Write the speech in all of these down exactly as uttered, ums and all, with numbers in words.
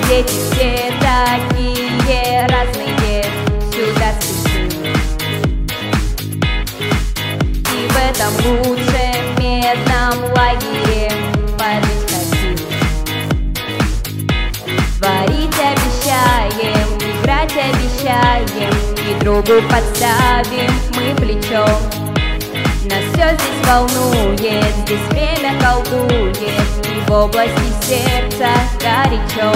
дети все такие разные, сюда спешим. И в этом лучшем медном лагере пожить хотим. Творить обещаем, играть обещаем, и другу подставим мы плечо. Нас все здесь волнует, здесь время колдует, и в области сердца горячо.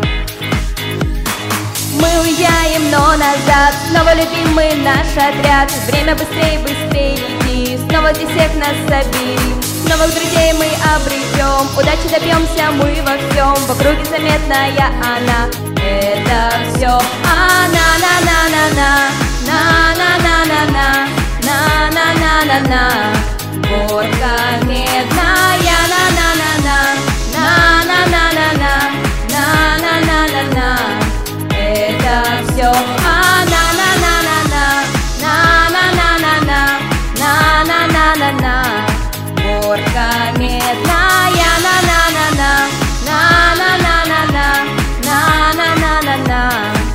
Мы уезжаем, но назад, снова любимый наш отряд. Время быстрее, быстрее лети, снова здесь всех нас соберем. Новых друзей мы обретем, удачи добьемся мы во всем. В округе заметная она, это все она, на на на на на на на на на на на на на на горка медная, на на на на на на на на на на на на на на это все она, на на на на на на на на на на на на на горка медная, на на на на на на на на на на на на на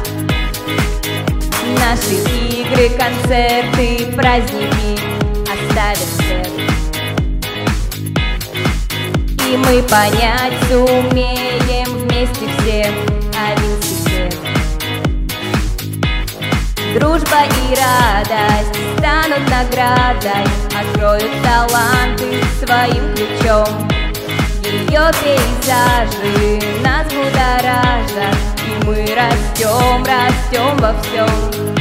наши игры, концерты, праздники оставят след, и мы понять сумеем вместе все один секрет. Дружба и радость станут наградой, откроют таланты своим ключом. Ее пейзажи нас будоражат, и мы растем, растем во всем.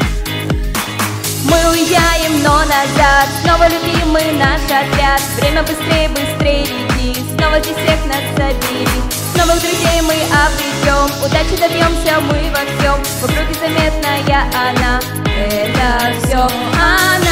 Мы уезжаем, но назад, снова любимый наш отряд. Время быстрее, быстрее лети, снова здесь всех нас соберем. Новых друзей мы обретем, удачи добьемся мы во всем. В округе заметная она, это все она.